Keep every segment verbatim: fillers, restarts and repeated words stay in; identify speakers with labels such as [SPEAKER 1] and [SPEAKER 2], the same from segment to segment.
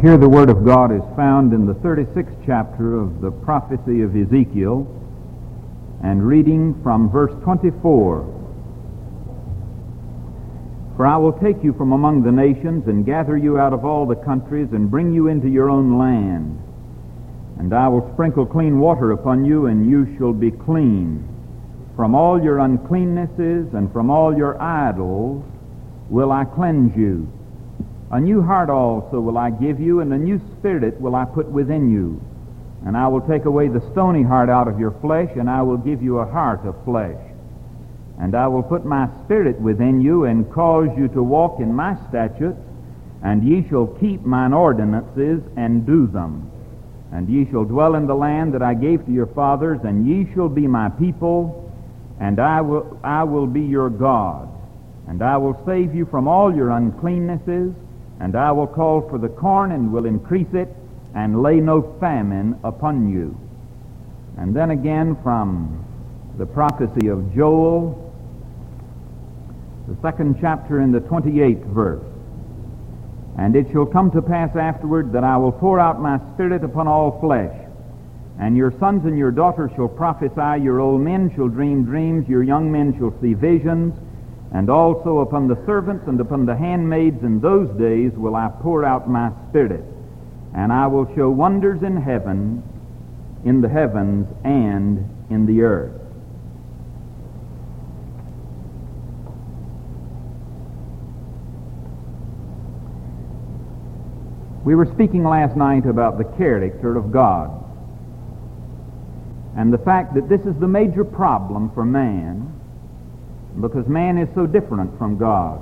[SPEAKER 1] Here the Word of God is found in the thirty-sixth chapter of the prophecy of Ezekiel, and reading from verse twenty-four. For I will take you from among the nations, and gather you out of all the countries, and bring you into your own land. And I will sprinkle clean water upon you, and you shall be clean. From all your uncleannesses and from all your idols will I cleanse you. A new heart also will I give you, and a new spirit will I put within you. And I will take away the stony heart out of your flesh, and I will give you a heart of flesh. And I will put my spirit within you, and cause you to walk in my statutes, and ye shall keep mine ordinances, and do them. And ye shall dwell in the land that I gave to your fathers, and ye shall be my people, and I will, I will be your God. And I will save you from all your uncleannesses, and I will call for the corn, and will increase it, and lay no famine upon you. And then again from the prophecy of Joel, the second chapter in the twenty-eighth verse. And it shall come to pass afterward that I will pour out my spirit upon all flesh, and your sons and your daughters shall prophesy, your old men shall dream dreams, your young men shall see visions, and also upon the servants and upon the handmaids in those days will I pour out my spirit, and I will show wonders in heaven, in the heavens, and in the earth. We were speaking last night about the character of God, and the fact that this is the major problem for man, because man is so different from God.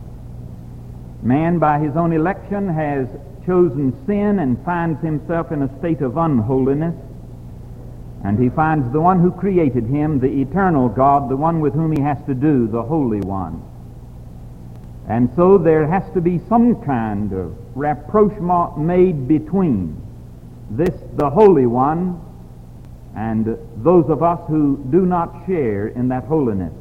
[SPEAKER 1] Man, by his own election, has chosen sin and finds himself in a state of unholiness, and he finds the one who created him, the eternal God, the one with whom he has to do, the Holy One. And so there has to be some kind of rapprochement made between this, the Holy One, and those of us who do not share in that holiness.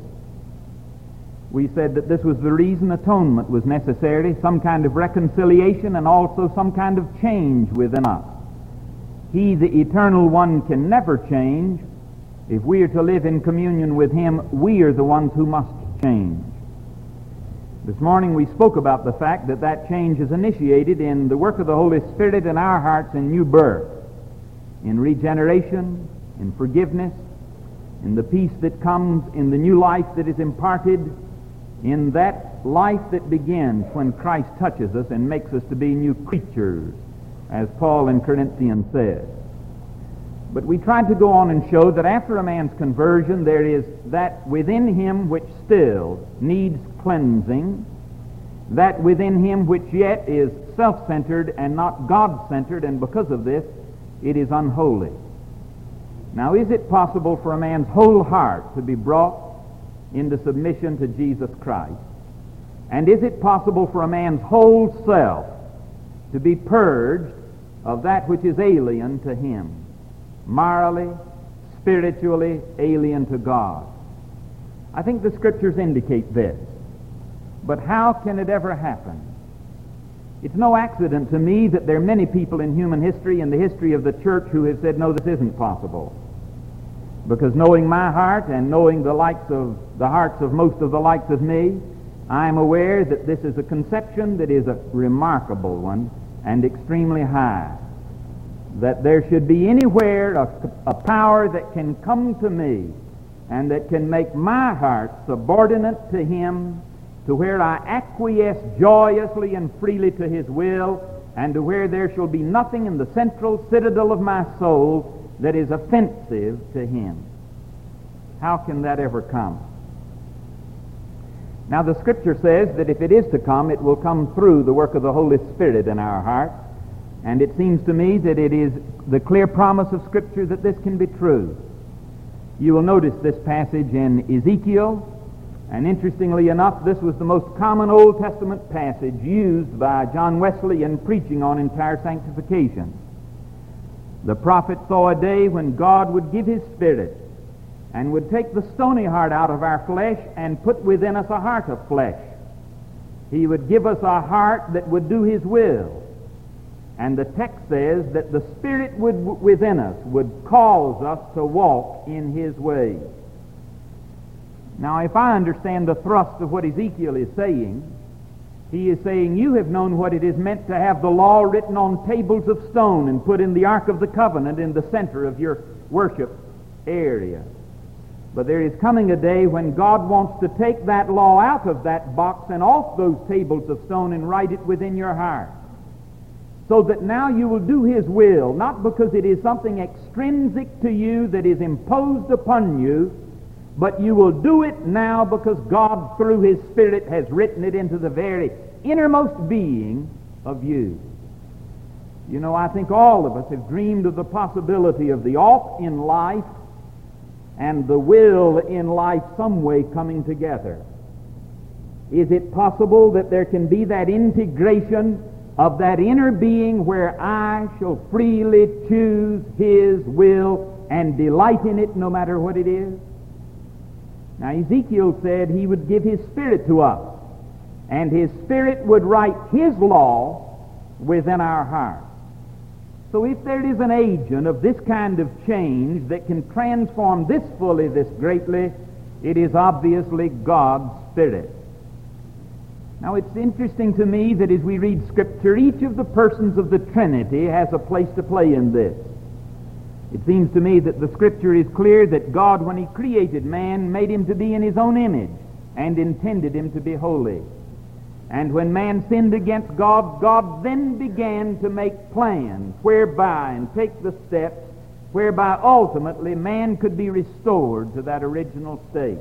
[SPEAKER 1] We said that this was the reason atonement was necessary, some kind of reconciliation and also some kind of change within us. He, the Eternal One, can never change. If we are to live in communion with Him, we are the ones who must change. This morning we spoke about the fact that that change is initiated in the work of the Holy Spirit in our hearts in new birth, in regeneration, in forgiveness, in the peace that comes in the new life that is imparted, in that life that begins when Christ touches us and makes us to be new creatures, as Paul in Corinthians says. But we tried to go on and show that after a man's conversion, there is that within him which still needs cleansing, that within him which yet is self-centered and not God-centered, and because of this, it is unholy. Now, is it possible for a man's whole heart to be brought into submission to Jesus Christ? And is it possible for a man's whole self to be purged of that which is alien to him, morally, spiritually alien to God? I think the Scriptures indicate this. But how can it ever happen? It's no accident to me that there are many people in human history, in the history of the church, who have said, no, this isn't possible. Because knowing my heart and knowing the likes of the hearts of most of the likes of me, I am aware that this is a conception that is a remarkable one and extremely high. That there should be anywhere a, a power that can come to me and that can make my heart subordinate to Him, to where I acquiesce joyously and freely to His will, and to where there shall be nothing in the central citadel of my soul that is offensive to Him. How can that ever come? Now the Scripture says that if it is to come, it will come through the work of the Holy Spirit in our hearts. And it seems to me that it is the clear promise of Scripture that this can be true. You will notice this passage in Ezekiel, and interestingly enough, this was the most common Old Testament passage used by John Wesley in preaching on entire sanctification. The prophet saw a day when God would give His Spirit and would take the stony heart out of our flesh and put within us a heart of flesh. He would give us a heart that would do His will. And the text says that the Spirit would, within us would cause us to walk in His ways. Now, if I understand the thrust of what Ezekiel is saying, he is saying, you have known what it is meant to have the law written on tables of stone and put in the Ark of the Covenant in the center of your worship area. But there is coming a day when God wants to take that law out of that box and off those tables of stone and write it within your heart. So that now you will do His will, not because it is something extrinsic to you that is imposed upon you, but you will do it now because God, through His Spirit, has written it into the very innermost being of you. You know, I think all of us have dreamed of the possibility of the ought in life and the will in life some way coming together. Is it possible that there can be that integration of that inner being where I shall freely choose His will and delight in it no matter what it is? Now, Ezekiel said He would give His Spirit to us, and His Spirit would write His law within our hearts. So if there is an agent of this kind of change that can transform this fully, this greatly, it is obviously God's Spirit. Now, it's interesting to me that as we read Scripture, each of the persons of the Trinity has a place to play in this. It seems to me that the Scripture is clear that God, when He created man, made him to be in His own image and intended him to be holy. And when man sinned against God, God then began to make plans whereby and take the steps whereby ultimately man could be restored to that original state.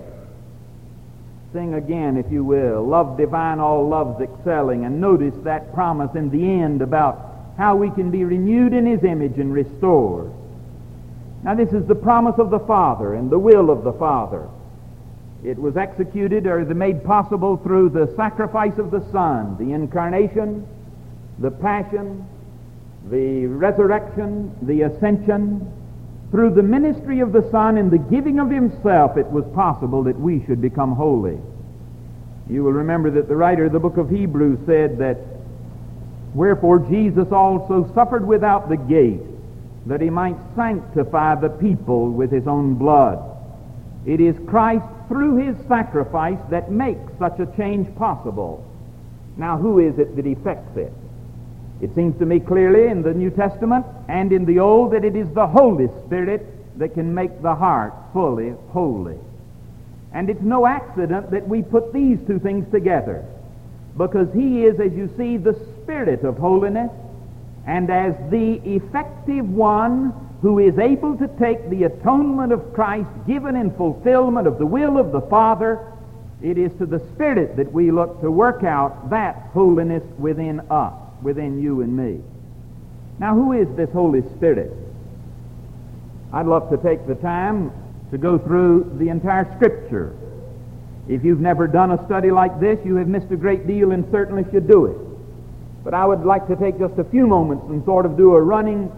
[SPEAKER 1] Sing again, if you will, love divine, all loves excelling, and notice that promise in the end about how we can be renewed in His image and restored. Now, this is the promise of the Father and the will of the Father. It was executed or made possible through the sacrifice of the Son, the incarnation, the passion, the resurrection, the ascension. Through the ministry of the Son and the giving of Himself, it was possible that we should become holy. You will remember that the writer of the book of Hebrews said that, wherefore Jesus also suffered without the gate, that He might sanctify the people with His own blood. It is Christ through His sacrifice that makes such a change possible. Now, who is it that effects it? It seems to me clearly in the New Testament and in the Old that it is the Holy Spirit that can make the heart fully holy. And it's no accident that we put these two things together, because He is, as you see, the Spirit of holiness, and as the effective one who is able to take the atonement of Christ given in fulfillment of the will of the Father, it is to the Spirit that we look to work out that holiness within us, within you and me. Now, who is this Holy Spirit? I'd love to take the time to go through the entire Scripture. If you've never done a study like this, you have missed a great deal and certainly should do it. But I would like to take just a few moments and sort of do a running,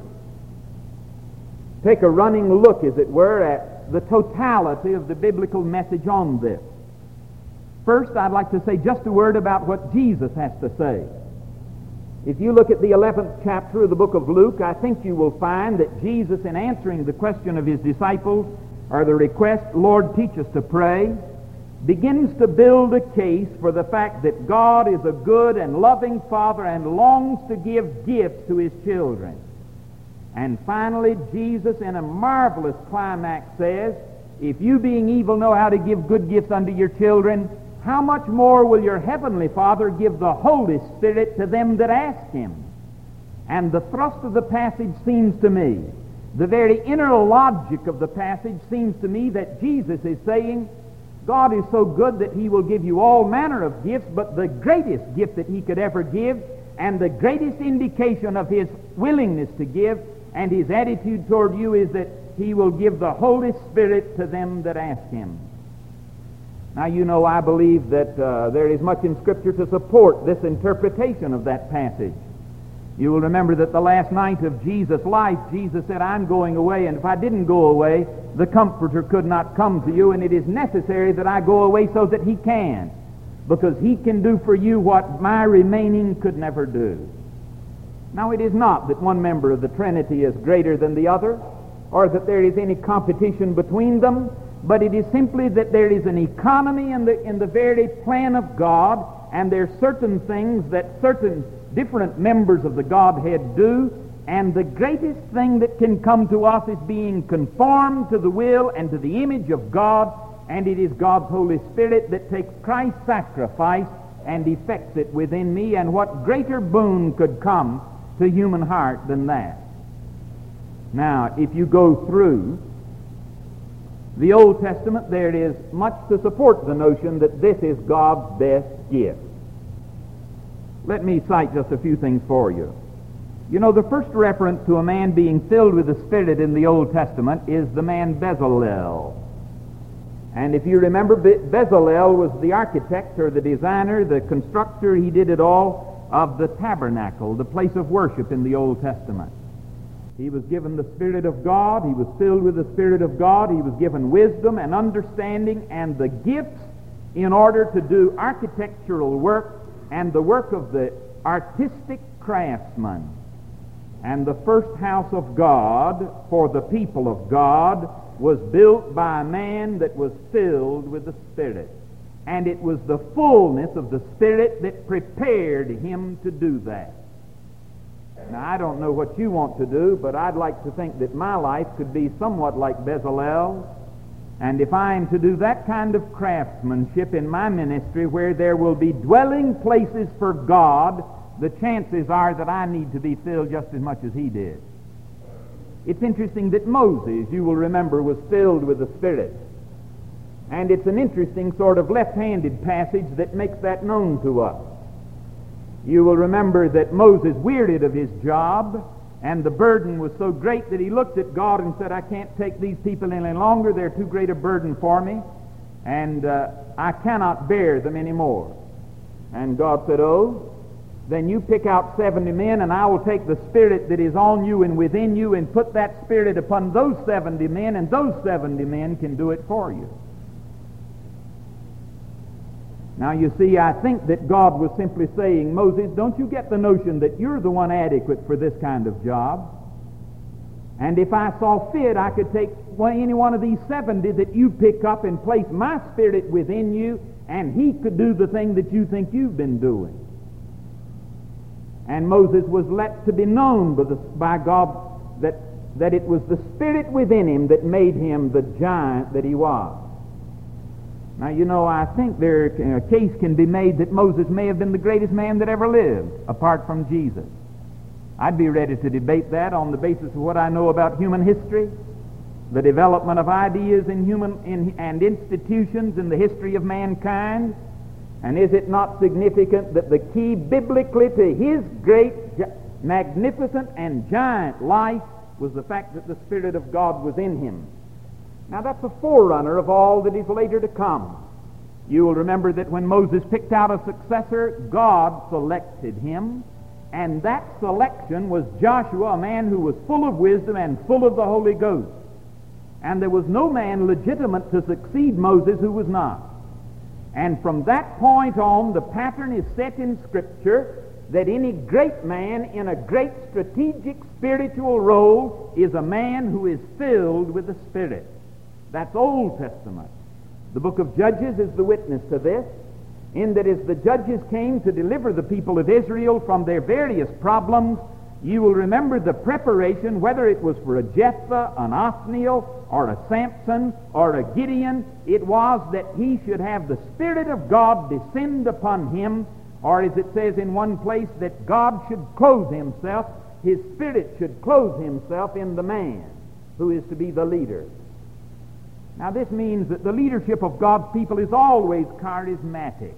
[SPEAKER 1] take a running look, as it were, at the totality of the biblical message on this. First, I'd like to say just a word about what Jesus has to say. If you look at the eleventh chapter of the book of Luke, I think you will find that Jesus, in answering the question of His disciples, or the request, Lord, teach us to pray, begins to build a case for the fact that God is a good and loving Father and longs to give gifts to His children. And finally, Jesus, in a marvelous climax, says, if you being evil know how to give good gifts unto your children, how much more will your heavenly Father give the Holy Spirit to them that ask Him? And the thrust of the passage seems to me, the very inner logic of the passage seems to me that Jesus is saying, God is so good that He will give you all manner of gifts, but the greatest gift that He could ever give, and the greatest indication of His willingness to give and His attitude toward you, is that He will give the Holy Spirit to them that ask Him. Now, you know, I believe that uh, there is much in Scripture to support this interpretation of that passage. You will remember that the last night of Jesus' life, Jesus said, I'm going away, and if I didn't go away, the Comforter could not come to you, and it is necessary that I go away so that He can, because He can do for you what my remaining could never do. Now, it is not that one member of the Trinity is greater than the other, or that there is any competition between them, but it is simply that there is an economy in the, in the very plan of God, and there are certain things that certain different members of the Godhead do, and the greatest thing that can come to us is being conformed to the will and to the image of God, and it is God's Holy Spirit that takes Christ's sacrifice and effects it within me, and what greater boon could come to human heart than that? Now, if you go through the Old Testament, there is much to support the notion that this is God's best gift. Let me cite just a few things for you. You know, the first reference to a man being filled with the Spirit in the Old Testament is the man Bezalel. And if you remember, Be- Bezalel was the architect or the designer, the constructor, he did it all, of the tabernacle, the place of worship in the Old Testament. He was given the Spirit of God, he was filled with the Spirit of God, he was given wisdom and understanding and the gifts in order to do architectural work and the work of the artistic craftsman. And the first house of God for the people of God was built by a man that was filled with the Spirit. And it was the fullness of the Spirit that prepared him to do that. Now, I don't know what you want to do, but I'd like to think that my life could be somewhat like Bezalel. And if I am to do that kind of craftsmanship in my ministry where there will be dwelling places for God, the chances are that I need to be filled just as much as he did. It's interesting that Moses, you will remember, was filled with the Spirit. And it's an interesting sort of left-handed passage that makes that known to us. You will remember that Moses wearied of his job, and the burden was so great that he looked at God and said, I can't take these people any longer. They're too great a burden for me, and uh, I cannot bear them anymore. And God said, oh, then you pick out seventy men, and I will take the Spirit that is on you and within you and put that Spirit upon those seventy men, and those seventy men can do it for you. Now, you see, I think that God was simply saying, Moses, don't you get the notion that you're the one adequate for this kind of job? And if I saw fit, I could take any one of these seventy that you pick up and place my Spirit within you, and he could do the thing that you think you've been doing. And Moses was let to be known by, the, by God that, that it was the Spirit within him that made him the giant that he was. Now, you know, I think there a case can be made that Moses may have been the greatest man that ever lived, apart from Jesus. I'd be ready to debate that on the basis of what I know about human history, the development of ideas in human in, and institutions in the history of mankind. And is it not significant that the key biblically to his great, magnificent, and giant life was the fact that the Spirit of God was in him? Now, that's a forerunner of all that is later to come. You will remember that when Moses picked out a successor, God selected him, and that selection was Joshua, a man who was full of wisdom and full of the Holy Ghost. And there was no man legitimate to succeed Moses who was not. And from that point on, the pattern is set in Scripture that any great man in a great strategic spiritual role is a man who is filled with the Spirit. That's Old Testament. The book of Judges is the witness to this, in that as the judges came to deliver the people of Israel from their various problems, you will remember the preparation, whether it was for a Jephthah, an Othniel, or a Samson, or a Gideon, it was that he should have the Spirit of God descend upon him, or as it says in one place, that God should clothe himself, his Spirit should clothe himself in the man who is to be the leader. Now, this means that the leadership of God's people is always charismatic.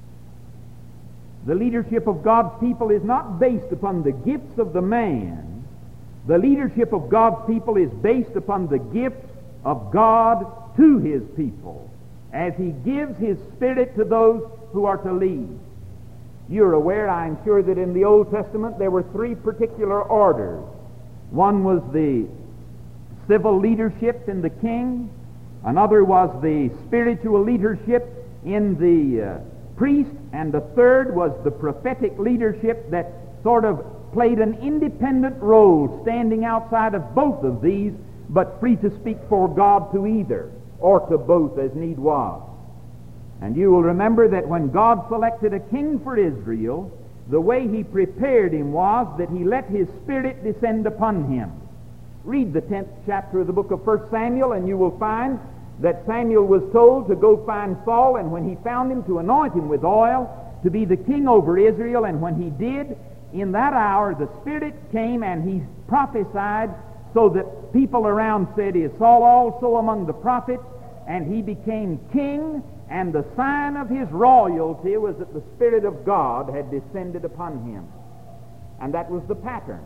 [SPEAKER 1] The leadership of God's people is not based upon the gifts of the man. The leadership of God's people is based upon the gifts of God to his people, as he gives his Spirit to those who are to lead. You're aware, I'm sure, that in the Old Testament there were three particular orders. One was the civil leadership in the king. Another was the spiritual leadership in the uh, priest. And the third was the prophetic leadership that sort of played an independent role, standing outside of both of these, but free to speak for God to either, or to both as need was. And you will remember that when God selected a king for Israel, the way he prepared him was that he let his Spirit descend upon him. Read the tenth chapter of the book of First Samuel, and you will find that Samuel was told to go find Saul, and when he found him, to anoint him with oil, to be the king over Israel. And when he did, in that hour the Spirit came, and he prophesied, so that people around said, "Is Saul also among the prophets?" And he became king, and the sign of his royalty was that the Spirit of God had descended upon him. And that was the pattern.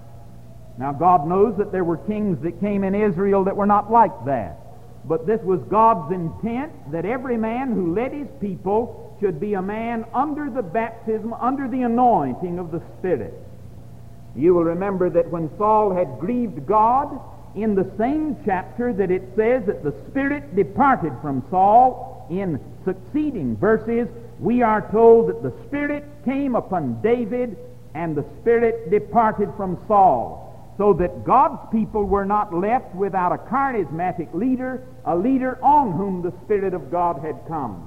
[SPEAKER 1] Now God knows that there were kings that came in Israel that were not like that. But this was God's intent, that every man who led his people should be a man under the baptism, under the anointing of the Spirit. You will remember that when Saul had grieved God, in the same chapter that it says that the Spirit departed from Saul, in succeeding verses, we are told that the Spirit came upon David and the Spirit departed from Saul. So that God's people were not left without a charismatic leader, a leader on whom the Spirit of God had come.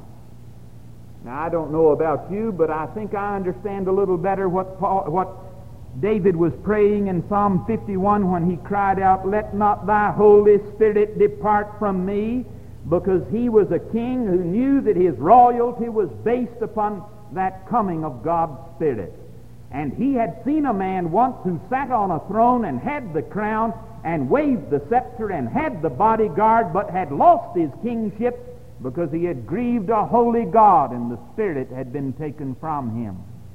[SPEAKER 1] Now, I don't know about you, but I think I understand a little better what Paul, what David was praying in Psalm fifty-one when he cried out, "Let not thy Holy Spirit depart from me," because he was a king who knew that his royalty was based upon that coming of God's Spirit. And he had seen a man once who sat on a throne and had the crown and waved the scepter and had the bodyguard, but had lost his kingship because he had grieved a holy God and the Spirit had been taken from him.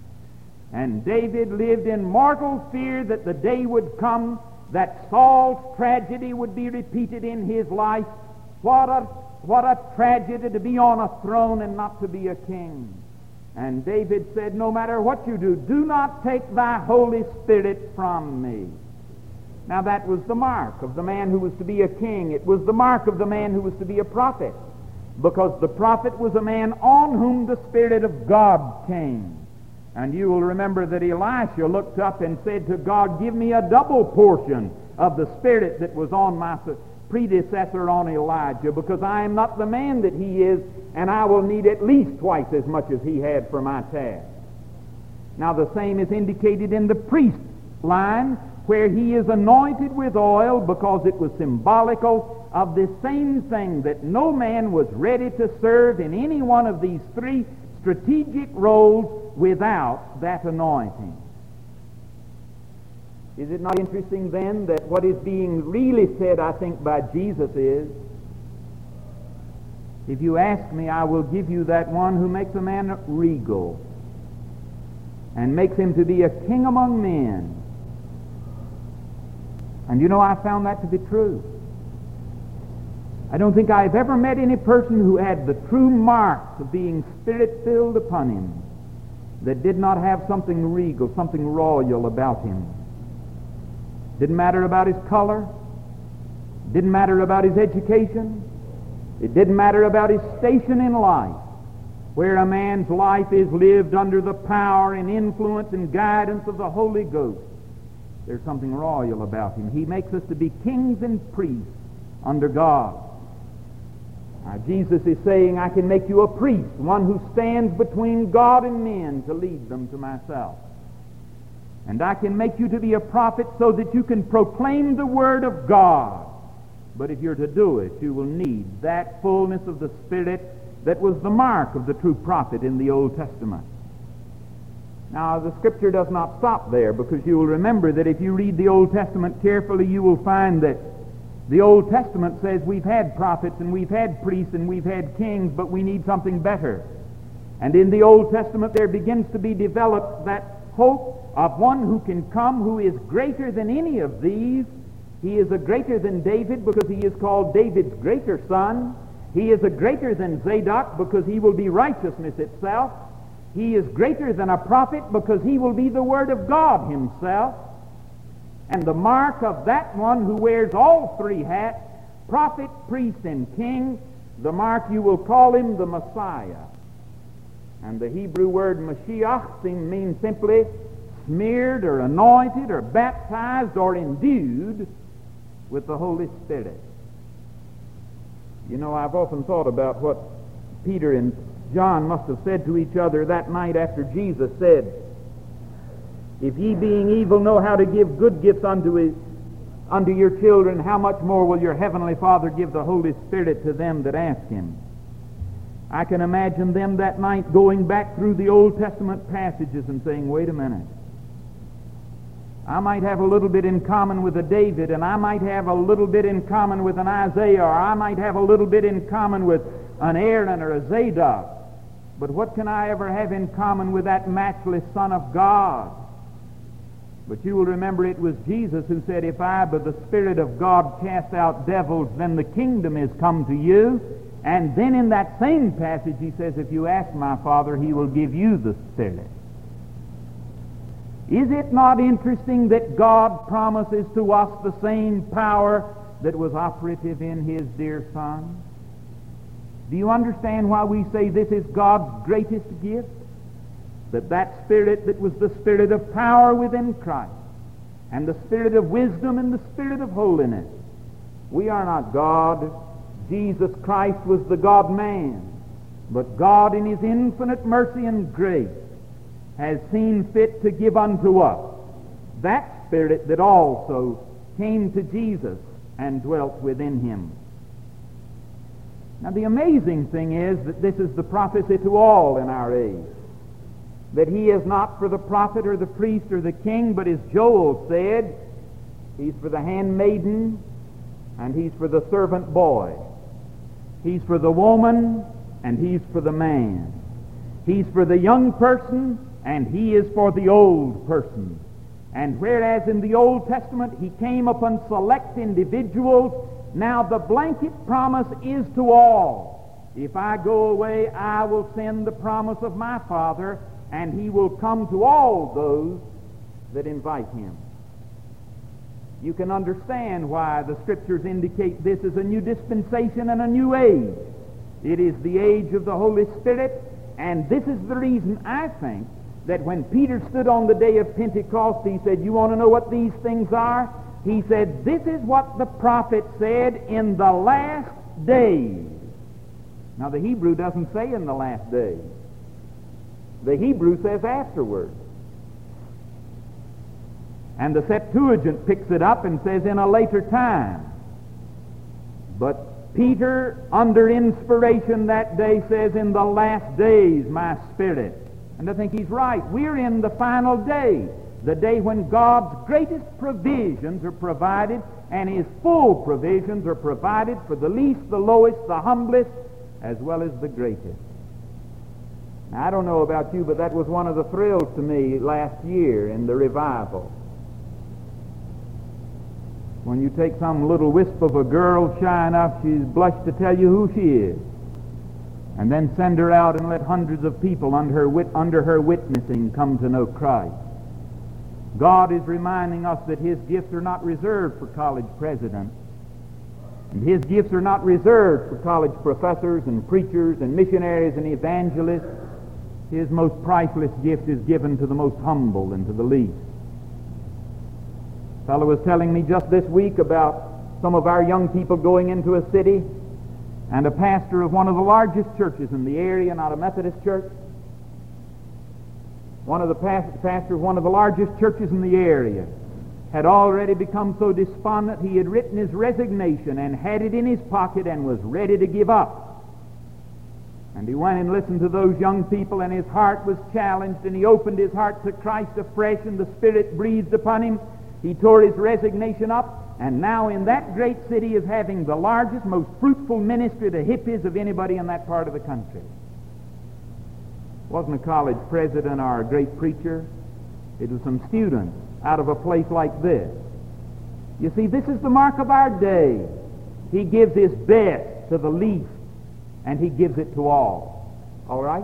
[SPEAKER 1] And David lived in mortal fear that the day would come that Saul's tragedy would be repeated in his life. What a, what a tragedy to be on a throne and not to be a king. And David said, "No matter what you do, do not take thy Holy Spirit from me." Now that was the mark of the man who was to be a king. It was the mark of the man who was to be a prophet, because the prophet was a man on whom the Spirit of God came. And you will remember that Elisha looked up and said to God, "Give me a double portion of the Spirit that was on my predecessor, on Elijah, because I am not the man that he is, and I will need at least twice as much as he had for my task." Now the same is indicated in the priest line, where he is anointed with oil, because it was symbolical of this same thing, that no man was ready to serve in any one of these three strategic roles without that anointing. Is it not interesting then that what is being really said, I think, by Jesus is, "If you ask me, I will give you that one who makes a man regal and makes him to be a king among men." And you know, I found that to be true. I don't think I've ever met any person who had the true marks of being Spirit-filled upon him that did not have something regal, something royal about him. Didn't matter about his color. Didn't matter about his education. It didn't matter about his station in life. Where a man's life is lived under the power and influence and guidance of the Holy Ghost, there's something royal about him. He makes us to be kings and priests under God. Now, Jesus is saying, "I can make you a priest, one who stands between God and men to lead them to myself. And I can make you to be a prophet so that you can proclaim the Word of God. But if you're to do it, you will need that fullness of the Spirit that was the mark of the true prophet in the Old Testament." Now, the Scripture does not stop there, because you will remember that if you read the Old Testament carefully, you will find that the Old Testament says we've had prophets and we've had priests and we've had kings, but we need something better. And in the Old Testament there begins to be developed that hope of one who can come who is greater than any of these. He is a greater than David because he is called David's greater son. He is a greater than Zadok because he will be righteousness itself. He is greater than a prophet because he will be the Word of God himself. And the mark of that one who wears all three hats, prophet, priest, and king, the mark, you will call him the Messiah. And the Hebrew word Mashiach means simply smeared or anointed or baptized or endued with the Holy Spirit. You know, I've often thought about what Peter and John must have said to each other that night after Jesus said, "If ye being evil know how to give good gifts unto his, unto your children, how much more will your heavenly Father give the Holy Spirit to them that ask him?" I can imagine them that night going back through the Old Testament passages and saying, wait a minute. I might have a little bit in common with a David, and I might have a little bit in common with an Isaiah, or I might have a little bit in common with an Aaron or a Zadok. But what can I ever have in common with that matchless Son of God? But you will remember it was Jesus who said, "If I by the Spirit of God cast out devils, then the kingdom is come to you." And then in that same passage he says, "If you ask my Father, he will give you the Spirit." Is it not interesting that God promises to us the same power that was operative in his dear Son? Do you understand why we say this is God's greatest gift? That that Spirit that was the Spirit of power within Christ, and the Spirit of wisdom and the Spirit of holiness. We are not God. Jesus Christ was the God-man. But God in his infinite mercy and grace has seen fit to give unto us that Spirit that also came to Jesus and dwelt within him. Now the amazing thing is that this is the prophecy to all in our age. That he is not for the prophet or the priest or the king, but as Joel said, he's for the handmaiden and he's for the servant boy. He's for the woman and he's for the man. He's for the young person and he is for the old person. And whereas in the Old Testament he came upon select individuals, now the blanket promise is to all. If I go away, I will send the promise of my Father, and he will come to all those that invite him. You can understand why the Scriptures indicate this is a new dispensation and a new age. It is the age of the Holy Spirit, and this is the reason, I think, that when Peter stood on the day of Pentecost, he said, "You want to know what these things are?" He said, "This is what the prophet said in the last days." Now the Hebrew doesn't say in the last days. The Hebrew says afterward. And the Septuagint picks it up and says in a later time. But Peter, under inspiration that day, says, "In the last days, my Spirit." And I think he's right. We're in the final day, the day when God's greatest provisions are provided, and his full provisions are provided for the least, the lowest, the humblest, as well as the greatest. Now, I don't know about you, but that was one of the thrills to me last year in the revival. When you take some little wisp of a girl, shy enough she's blushed to tell you who she is, and then send her out and let hundreds of people under her, wit- under her witnessing come to know Christ. God is reminding us that his gifts are not reserved for college presidents. And his gifts are not reserved for college professors and preachers and missionaries and evangelists. His most priceless gift is given to the most humble and to the least. A fellow was telling me just this week about some of our young people going into a city, and a pastor of one of the largest churches in the area, not a Methodist church, one of the past, pastor of one of the largest churches in the area, had already become so despondent he had written his resignation and had it in his pocket and was ready to give up. And he went and listened to those young people, and his heart was challenged, and he opened his heart to Christ afresh, and the Spirit breathed upon him. He tore his resignation up, and now in that great city is having the largest, most fruitful ministry to hippies of anybody in that part of the country. Wasn't a college president or a great preacher. It was some students out of a place like this. You see, this is the mark of our day. He gives his best to the least, and he gives it to all. All right?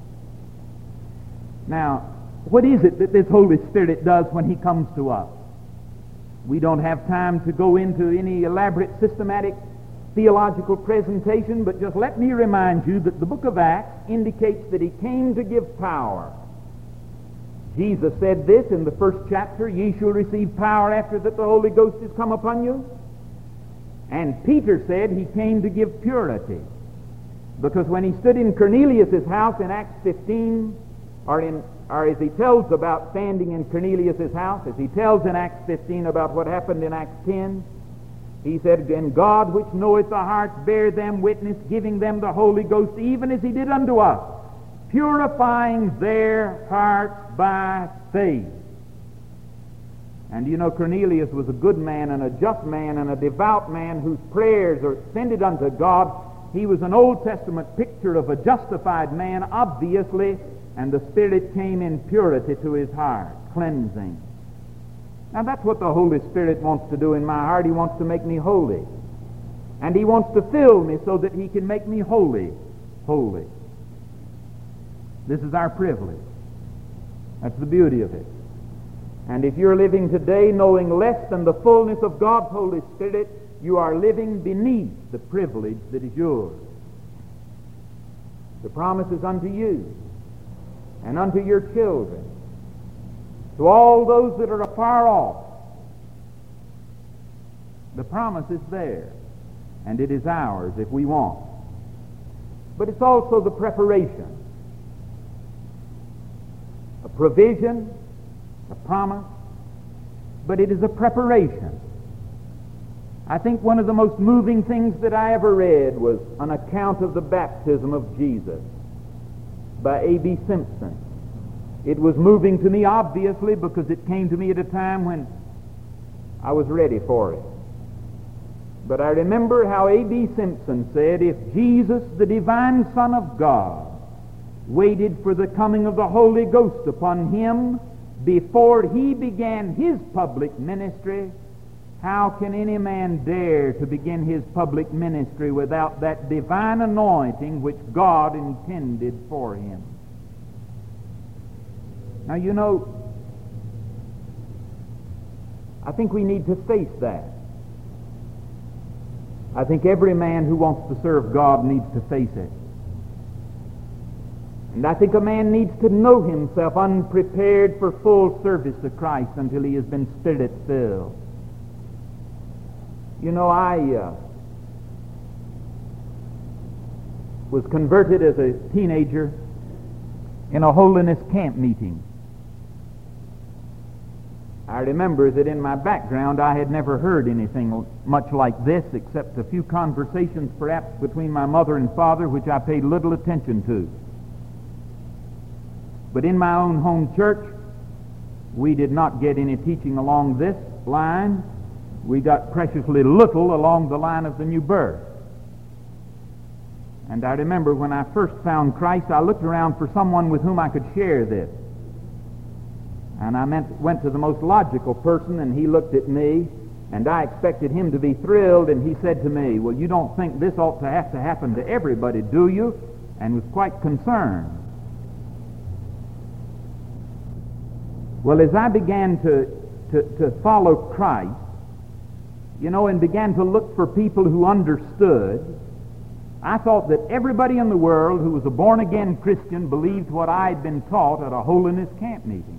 [SPEAKER 1] Now, what is it that this Holy Spirit does when he comes to us? We don't have time to go into any elaborate systematic theological presentation, but just let me remind you that the book of Acts indicates that he came to give power. Jesus said this in the first chapter, ye shall receive power after that the Holy Ghost is come upon you. And Peter said he came to give purity. Because when he stood in Cornelius' house in Acts fifteen, or, in, or as he tells about standing in Cornelius' house, as he tells in Acts fifteen about what happened in Acts ten, he said, and God which knoweth the hearts bear them witness, giving them the Holy Ghost, even as he did unto us, purifying their hearts by faith. And you know, Cornelius was a good man and a just man and a devout man whose prayers are ascended unto God. He was an Old Testament picture of a justified man, obviously, and the Spirit came in purity to his heart, cleansing. Now that's what the Holy Spirit wants to do in my heart. He wants to make me holy. And He wants to fill me so that He can make me holy, holy. This is our privilege. That's the beauty of it. And if you're living today knowing less than the fullness of God's Holy Spirit, you are living beneath the privilege that is yours. The promise is unto you and unto your children, to all those that are afar off. The promise is there, and it is ours if we want. But it's also the preparation, a provision, a promise, but it is a preparation. I think one of the most moving things that I ever read was an account of the baptism of Jesus by A B Simpson. It was moving to me, obviously, because it came to me at a time when I was ready for it. But I remember how A B Simpson said, if Jesus, the divine Son of God, waited for the coming of the Holy Ghost upon Him before He began His public ministry, how can any man dare to begin his public ministry without that divine anointing which God intended for him? Now, you know, I think we need to face that. I think every man who wants to serve God needs to face it. And I think a man needs to know himself unprepared for full service to Christ until he has been Spirit-filled. You know, I uh, was converted as a teenager in a holiness camp meeting. I remember that in my background I had never heard anything much like this except a few conversations perhaps between my mother and father, which I paid little attention to. But in my own home church, we did not get any teaching along this line. We got preciously little along the line of the new birth. And I remember when I first found Christ, I looked around for someone with whom I could share this. And I meant, went to the most logical person, and he looked at me, and I expected him to be thrilled, and he said to me, well, you don't think this ought to have to happen to everybody, do you? And was quite concerned. Well, as I began to, to, to follow Christ, you know, and began to look for people who understood, I thought that everybody in the world who was a born-again Christian believed what I had been taught at a holiness camp meeting.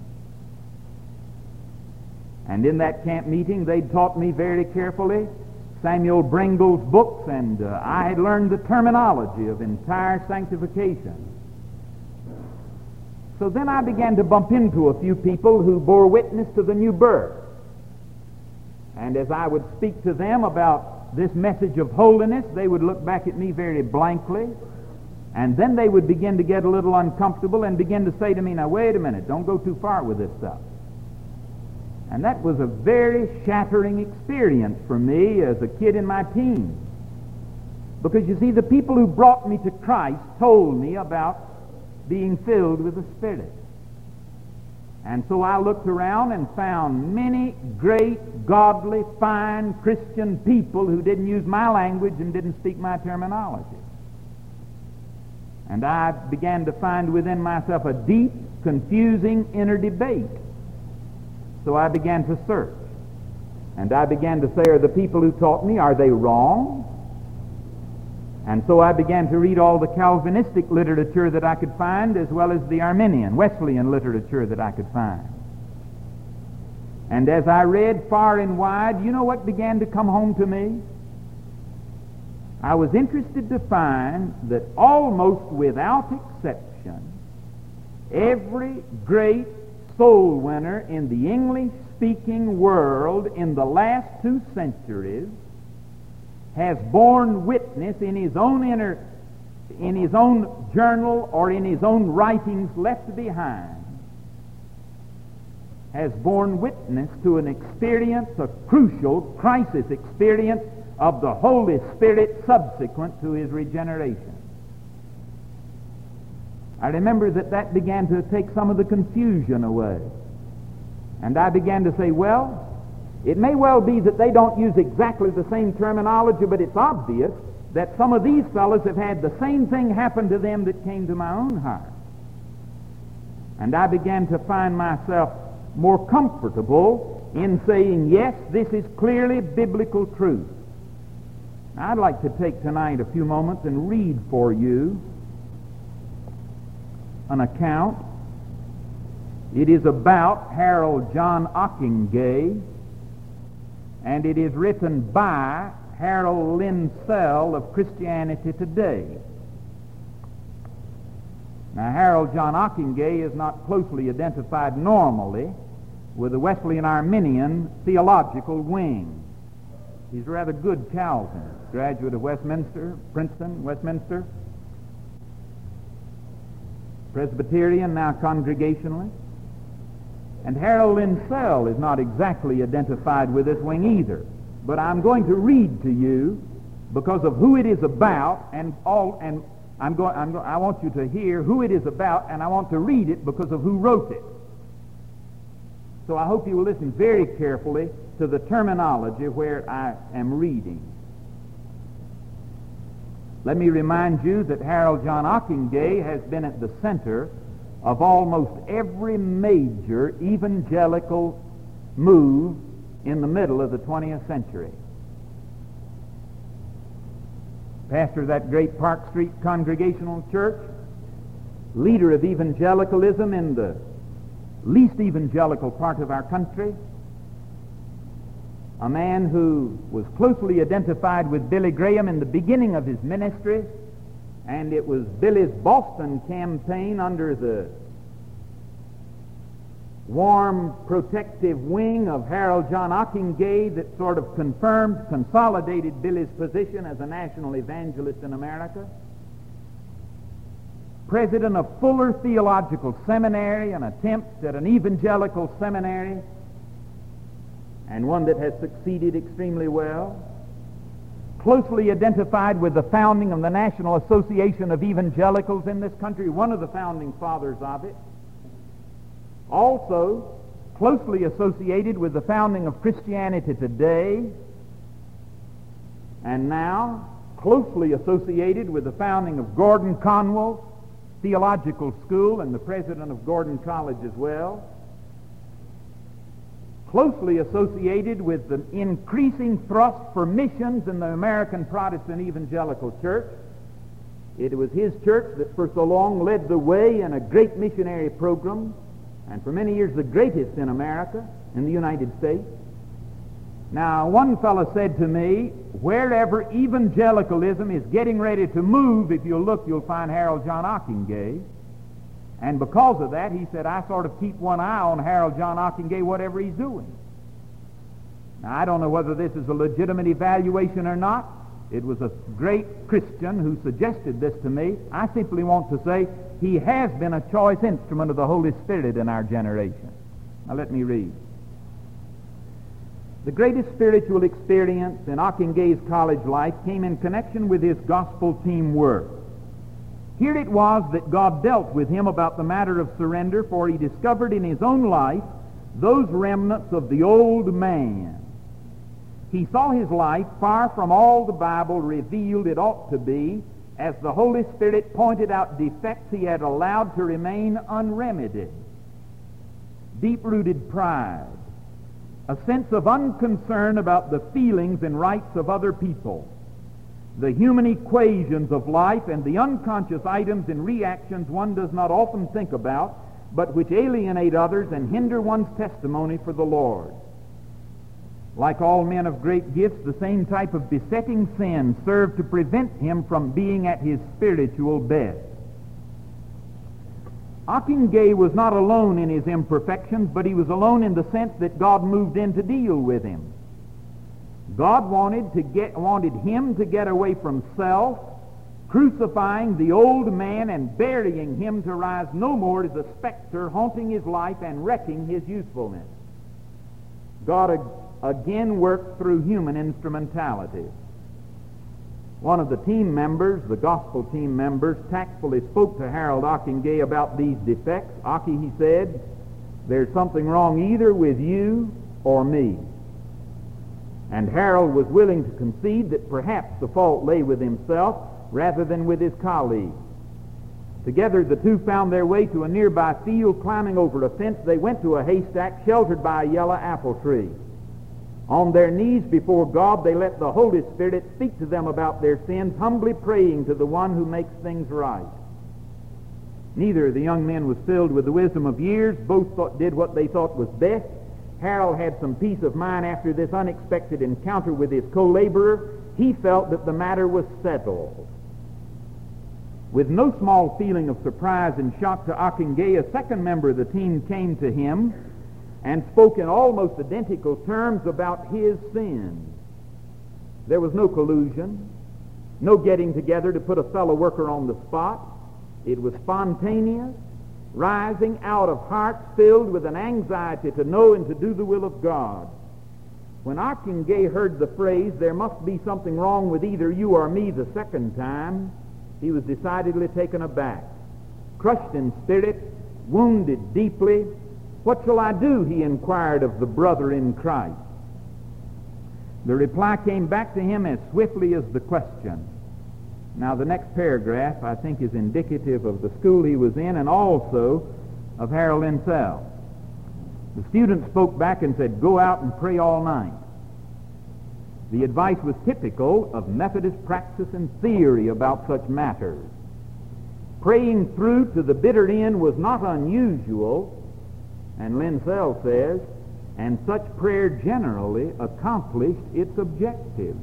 [SPEAKER 1] And in that camp meeting, they'd taught me very carefully Samuel Brengel's books, and uh, I had learned the terminology of entire sanctification. So then I began to bump into a few people who bore witness to the new birth. And as I would speak to them about this message of holiness, they would look back at me very blankly, and then they would begin to get a little uncomfortable and begin to say to me, now wait a minute, don't go too far with this stuff. And that was a very shattering experience for me as a kid in my teens. Because you see, the people who brought me to Christ told me about being filled with the Spirit. And so I looked around and found many great, godly, fine Christian people who didn't use my language and didn't speak my terminology. And I began to find within myself a deep, confusing inner debate. So I began to search. And I began to say, are the people who taught me, are they wrong? And so I began to read all the Calvinistic literature that I could find, as well as the Arminian, Wesleyan literature that I could find. And as I read far and wide, you know what began to come home to me? I was interested to find that almost without exception, every great soul winner in the English-speaking world in the last two centuries has borne witness in his own inner, in his own journal or in his own writings left behind, has borne witness to an experience, a crucial crisis experience of the Holy Spirit subsequent to his regeneration. I remember that that began to take some of the confusion away. And I began to say, well, it may well be that they don't use exactly the same terminology, but it's obvious that some of these fellows have had the same thing happen to them that came to my own heart. And I began to find myself more comfortable in saying, yes, this is clearly biblical truth. Now, I'd like to take tonight a few moments and read for you an account. It is about Harold John Ockenga, and it is written by Harold Linsell of Christianity Today. Now, Harold John Ockenga is not closely identified normally with the Wesleyan Arminian theological wing. He's a rather good Calvinist, graduate of Westminster, Princeton, Westminster, Presbyterian, now Congregationalist. And Harold Linsell is not exactly identified with this wing either. But I'm going to read to you because of who it is about, and all, and I'm going, I'm go, I want you to hear who it is about, and I want to read it because of who wrote it. So I hope you will listen very carefully to the terminology where I am reading. Let me remind you that Harold John Ockenga has been at the center of almost every major evangelical move in the middle of the twentieth century. Pastor of that great Park Street Congregational Church, leader of evangelicalism in the least evangelical part of our country, a man who was closely identified with Billy Graham in the beginning of his ministry, and it was Billy's Boston campaign under the warm, protective wing of Harold John Ockenga that sort of confirmed, consolidated Billy's position as a national evangelist in America. President of Fuller Theological Seminary, an attempt at an evangelical seminary, and one that has succeeded extremely well. Closely identified with the founding of the National Association of Evangelicals in this country, one of the founding fathers of it. Also, closely associated with the founding of Christianity Today, and now closely associated with the founding of Gordon Conwell Theological School and the president of Gordon College as well. Closely associated with the increasing thrust for missions in the American Protestant Evangelical Church. It was his church that for so long led the way in a great missionary program, and for many years the greatest in America, in the United States. Now, one fellow said to me, wherever evangelicalism is getting ready to move, if you'll look, you'll find Harold John Ockenga. And because of that, he said, I sort of keep one eye on Harold John Ockenga, whatever he's doing. Now, I don't know whether this is a legitimate evaluation or not. It was a great Christian who suggested this to me. I simply want to say he has been a choice instrument of the Holy Spirit in our generation. Now, let me read. The greatest spiritual experience in Ockenga's college life came in connection with his gospel team work. Here it was that God dealt with him about the matter of surrender, for he discovered in his own life those remnants of the old man. He saw his life far from all the Bible revealed it ought to be, as the Holy Spirit pointed out defects he had allowed to remain unremedied. Deep-rooted pride, a sense of unconcern about the feelings and rights of other people, the human equations of life and the unconscious items and reactions one does not often think about, but which alienate others and hinder one's testimony for the Lord. Like all men of great gifts, the same type of besetting sin served to prevent him from being at his spiritual best. Ockenga was not alone in his imperfections, but he was alone in the sense that God moved in to deal with him. God wanted to get wanted him to get away from self, crucifying the old man and burying him to rise no more as a specter haunting his life and wrecking his usefulness. God ag- again worked through human instrumentality. One of the team members, the gospel team members, tactfully spoke to Harold Ockenga about these defects. Ockie, he said, "There's something wrong either with you or me." And Harold was willing to concede that perhaps the fault lay with himself rather than with his colleague. Together the two found their way to a nearby field. Climbing over a fence, they went to a haystack sheltered by a yellow apple tree. On their knees before God, they let the Holy Spirit speak to them about their sins, humbly praying to the one who makes things right. Neither of the young men was filled with the wisdom of years. Both thought, did what they thought was best. Harold had some peace of mind after this unexpected encounter with his co-laborer. He felt that the matter was settled. With no small feeling of surprise and shock to Ockenga, a second member of the team came to him and spoke in almost identical terms about his sins. There was no collusion, no getting together to put a fellow worker on the spot. It was spontaneous, rising out of hearts filled with an anxiety to know and to do the will of God. When Ockenga heard the phrase, "There must be something wrong with either you or me," the second time, he was decidedly taken aback. Crushed in spirit, wounded deeply, "What shall I do?" he inquired of the brother in Christ. The reply came back to him as swiftly as the question. Now, the next paragraph, I think, is indicative of the school he was in and also of Harold himself. The student spoke back and said, "Go out and pray all night." The advice was typical of Methodist practice and theory about such matters. Praying through to the bitter end was not unusual, and Linsell says, and such prayer generally accomplished its objective.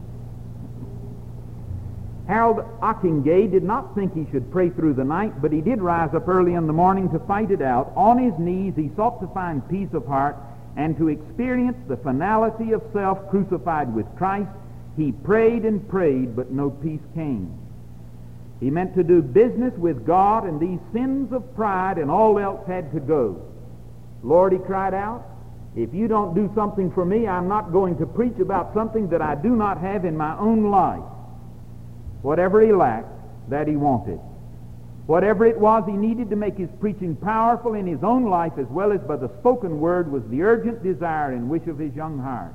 [SPEAKER 1] Harold Ockenga did not think he should pray through the night, but he did rise up early in the morning to fight it out. On his knees, he sought to find peace of heart and to experience the finality of self crucified with Christ. He prayed and prayed, but no peace came. He meant to do business with God, and these sins of pride and all else had to go. "Lord," he cried out, "if you don't do something for me, I'm not going to preach about something that I do not have in my own life." Whatever he lacked, that he wanted. Whatever it was he needed to make his preaching powerful in his own life as well as by the spoken word was the urgent desire and wish of his young heart.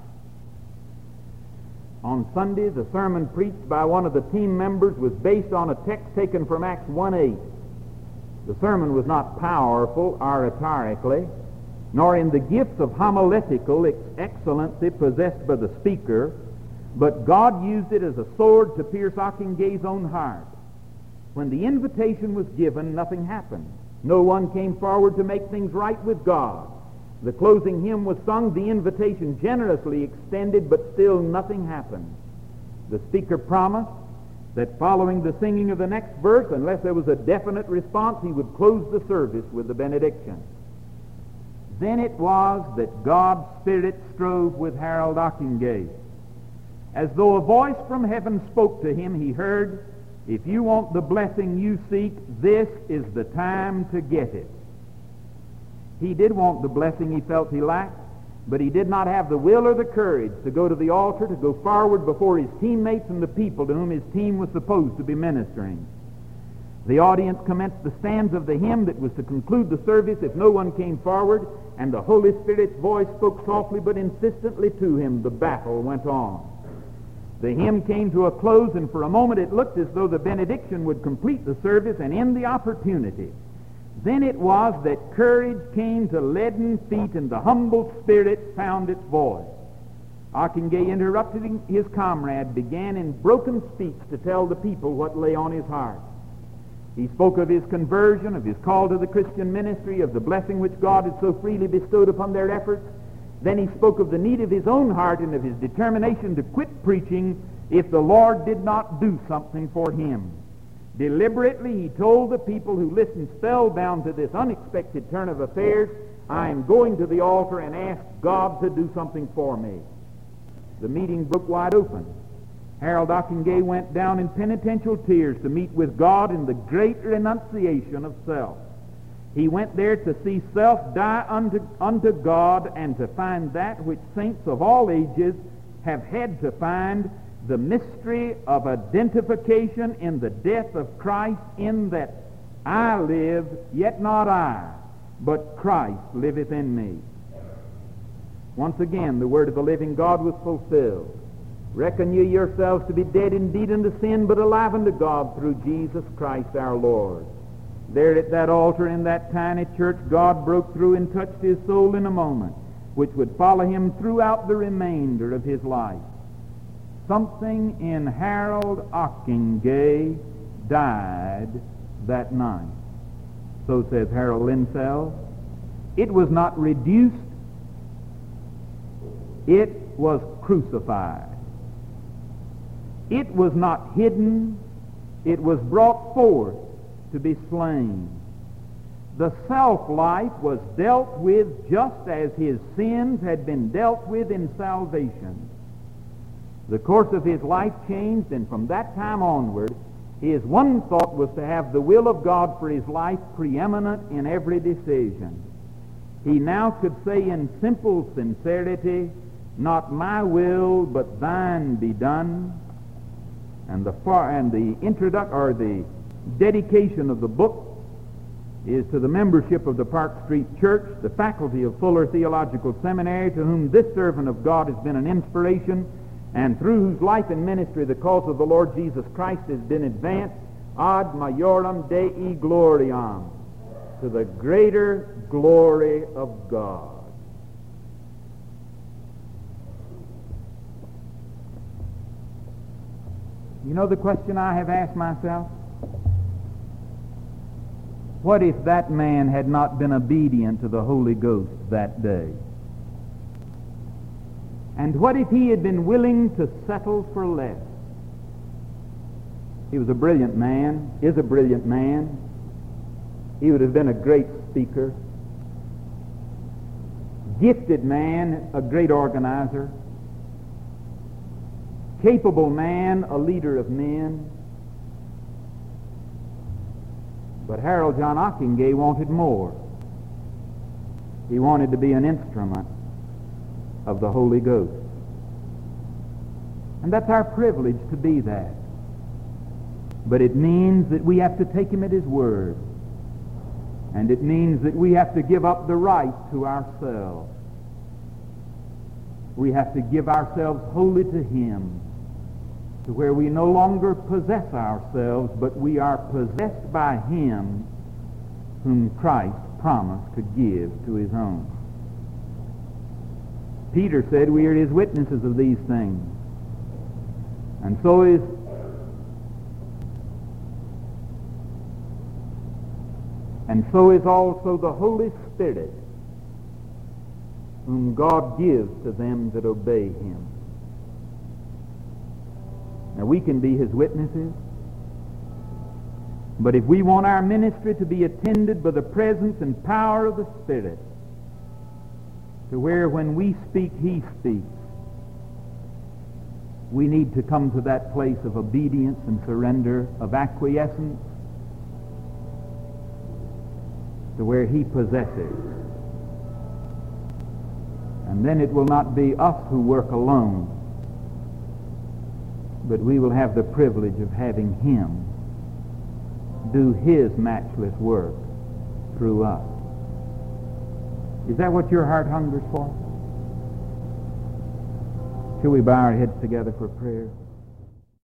[SPEAKER 1] On Sunday, the sermon preached by one of the team members was based on a text taken from Acts one eight. The sermon was not powerful oratorically, nor in the gifts of homiletical excellency possessed by the speaker, but God used it as a sword to pierce Ockenga's own heart. When the invitation was given, nothing happened. No one came forward to make things right with God. The closing hymn was sung, the invitation generously extended, but still nothing happened. The speaker promised that following the singing of the next verse, unless there was a definite response, he would close the service with the benediction. Then it was that God's Spirit strove with Harold Ockenga. As though a voice from heaven spoke to him, he heard, "If you want the blessing you seek, this is the time to get it." He did want the blessing he felt he lacked, but he did not have the will or the courage to go to the altar, to go forward before his teammates and the people to whom his team was supposed to be ministering. The audience commenced the stanza of the hymn that was to conclude the service if no one came forward, and the Holy Spirit's voice spoke softly but insistently to him. The battle went on. The hymn came to a close, and for a moment it looked as though the benediction would complete the service and end the opportunity. Then it was that courage came to leaden feet and the humble spirit found its voice. Ochingay, interrupting his comrade, began in broken speech to tell the people what lay on his heart. He spoke of his conversion, of his call to the Christian ministry, of the blessing which God had so freely bestowed upon their efforts. Then he spoke of the need of his own heart and of his determination to quit preaching if the Lord did not do something for him. Deliberately, he told the people who listened spellbound to this unexpected turn of affairs, I am going to the altar and ask God to do something for me. The meeting broke wide open. Harold Ochingay went down in penitential tears to meet with God in the great renunciation of self. He went there to see self die unto, unto God and to find that which saints of all ages have had to find, the mystery of identification in the death of Christ, in that I live, yet not I, but Christ liveth in me. Once again, the word of the living God was fulfilled. Reckon ye yourselves to be dead indeed unto sin, but alive unto God through Jesus Christ our Lord. There at that altar in that tiny church, God broke through and touched his soul in a moment, which would follow him throughout the remainder of his life. Something in Harold Ochingay died that night. So says Harold Linsell. It was not reduced, it was crucified. It was not hidden, it was brought forth to be slain. The self-life was dealt with just as his sins had been dealt with in salvation. The course of his life changed, and from that time onward, his one thought was to have the will of God for his life preeminent in every decision. He now could say in simple sincerity, not my will, but thine be done. And the far, and the introduction or the dedication of the book is to the membership of the Park Street Church, the faculty of Fuller Theological Seminary, to whom this servant of God has been an inspiration, and through whose life and ministry the cause of the Lord Jesus Christ has been advanced, ad majorem Dei gloriam, to the greater glory of God. You know the question I have asked myself? What if that man had not been obedient to the Holy Ghost that day? And what if he had been willing to settle for less? He was a brilliant man, is a brilliant man. He would have been a great speaker. Gifted man, a great organizer. Capable man, a leader of men. But Harold John Ochingay wanted more. He wanted to be an instrument of the Holy Ghost. And that's our privilege to be that. But it means that we have to take him at his word. And it means that we have to give up the right to ourselves. We have to give ourselves wholly to him, to where we no longer possess ourselves, but we are possessed by him whom Christ promised to give to his own. Peter said we are his witnesses of these things. And so is and so is also the Holy Spirit, whom God gives to them that obey him. Now we can be his witnesses, but if we want our ministry to be attended by the presence and power of the Spirit, to where when we speak, he speaks, we need to come to that place of obedience and surrender, of acquiescence, to where he possesses. And then it will not be us who work alone, but we will have the privilege of having him do his matchless work through us. Is that what your heart hungers for? Shall we bow our heads together for prayer?